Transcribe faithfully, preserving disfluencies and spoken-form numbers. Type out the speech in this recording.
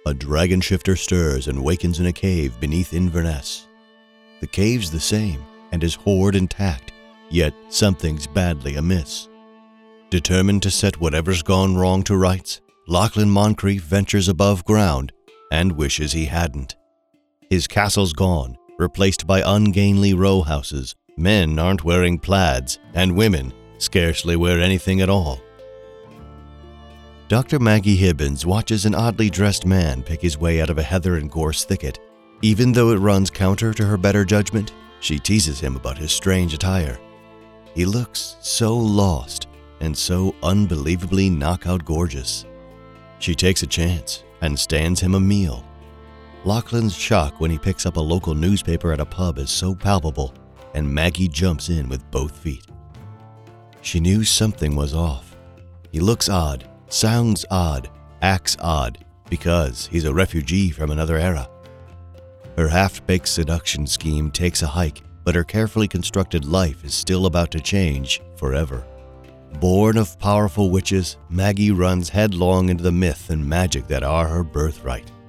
a dragon shifter stirs and wakens in a cave beneath Inverness. The cave's the same and his hoard intact, yet something's badly amiss. Determined to set whatever's gone wrong to rights, Lachlan Moncrief ventures above ground and wishes he hadn't. His castle's gone, replaced by ungainly row houses. Men aren't wearing plaids, and women scarcely wear anything at all. Doctor Maggie Hibbins watches an oddly dressed man pick his way out of a heather and gorse thicket. Even though it runs counter to her better judgment, she teases him about his strange attire. He looks so lost and so unbelievably knockout gorgeous. She takes a chance and stands him a meal. Lachlan's shock when he picks up a local newspaper at a pub is so palpable, and Maggie jumps in with both feet. She knew something was off. He looks odd, sounds odd, acts odd, because he's a refugee from another era. Her half-baked seduction scheme takes a hike, but her carefully constructed life is still about to change forever. Born of powerful witches, Maggie runs headlong into the myth and magic that are her birthright.